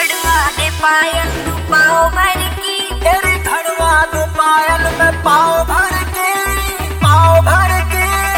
घड़वा दे पायल तू पाँव भर की, तेरी घड़वा दो पायल में पाँव भर के, पाँव भर के।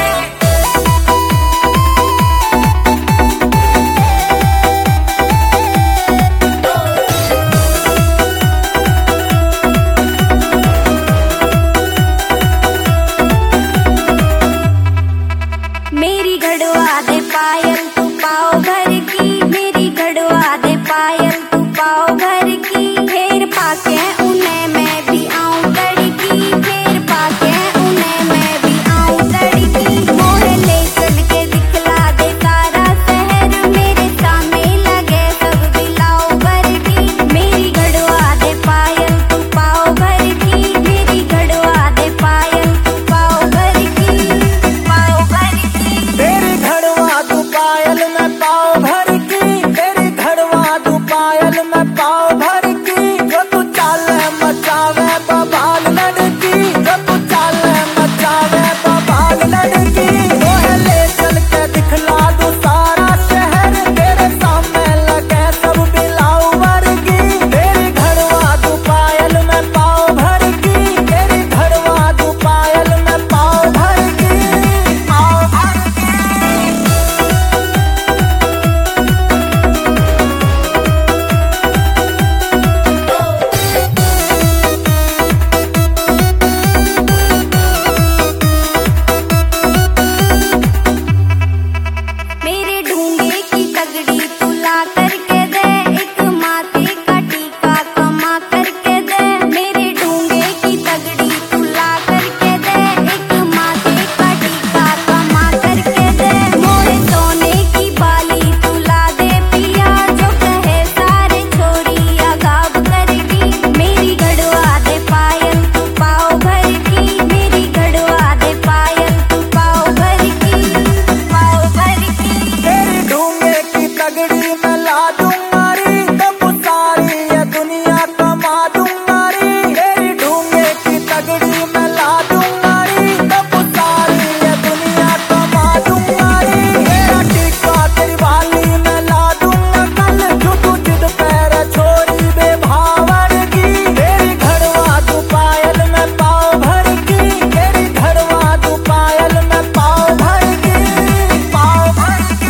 मेरी घड़वा दे पायल तू पाँव भर की, मेरी घड़वा दे पायल तू पाँव भर की। फेर पाके उन्हें मैं भी आऊं लड़की, फेर पाके उन्हें मैं भी आऊं लड़की। मोहे ले चल के दिखला दे सारा शहर, मेरे सामने लगे सब बिलाओ भर की। मेरी घड़वा दे पायल तू पाँव भर की, मेरी घड़वा दे पायल तू पाँव भर की, पाँव भर की। तेरी घड़वा दो पायल में पाँव भर की, तेरी घड़वा दो पायल में पाँव भर की। जो तू चाल मचावे बबाल लड़की, जो तू चाल मचावे बबाल लड़की। मोहे ले चल के दिखला दो सारा शहर, तेरे सामने लगे सब बिलाऊ वर्गी। तेरी घड़वा दो पायल में पाँव भर की, तेरी घड़वा दो पायल में पाँव भर की, पाँव भर की। मेरे ढूंढे की तगड़ी तू ला करके दे, एक माथे का टीका कमा करके दे। मेरे ढूंढे की तगड़ी तू ला करके दे, एक माथे का टीका कमा करके दे। मोरे सोने की बाली तू ला दे पिया, जो कहे सारे छोरी अगाब करेगी। मेरी घड़वा दे पायल तू पाँव भर की, मेरी घड़वा दे पायल तू पाँव भर की, पाँव भर की। तेरी ढूंढे की तगड़ी मैं ला दूंगारी, तब सारी ये दुनिया कमा दूंगारी। तेरी ढूंढे की तगड़ी मैं ला दूंगारी, तब सारी ये दुनिया कमा दूंगारी। तेरा टीका तेरी वाली मैं ला दूंगा कल, जो तू जिद पैर छोरी बेभावर की। तेरी घड़वा दो पायल में पाँव भर की, तेरी घड़वा दो पायल में पाँव भर की, पाँव भर की।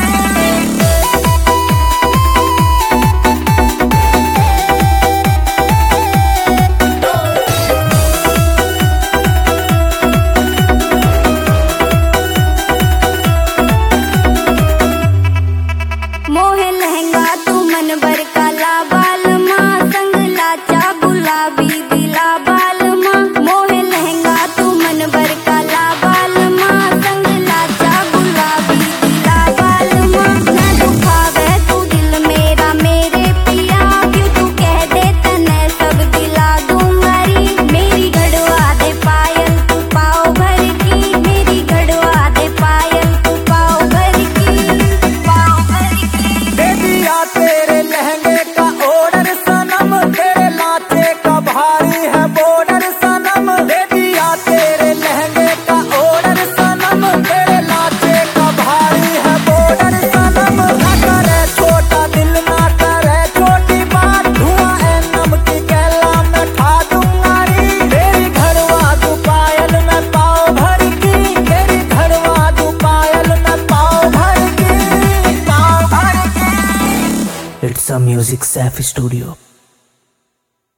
मोहे लहंगा तू मन भर काला बाल माँ, संग लाचा गुलाबी दिला बाल माँ। मोहे लहंगा तू मन भर काला बाल माँ, संग लाचा गुलाबी दिला बाल माँ। ना दुखावे तू दिल मेरा मेरे पिया, क्यों तू कह दे तने सब दिला दूंगारी। मेरी घड़वा दे पायल तू पाँव भर की, मेरी घड़वा दे पायल तू पाँव भर की, पाँव भर की। दे दिया तेरे लहंगे का ऑर्डर सनम, तेरे लाचे का भारी है बॉर्डर सनम। दे दिया तेरे लहंगे का ऑर्डर सनम, तेरे लाचे का भारी है बॉर्डर सनम। ना करे छोटा दिल ना करे छोटी बात, धुआं एनम की कैला में खा दूंगारी। तेरी घड़वा दो पायल में पाँव भर की, तेरी घड़वा दो पायल में पाँव भर की, पाँव भर की। It's a Music Safe Studio.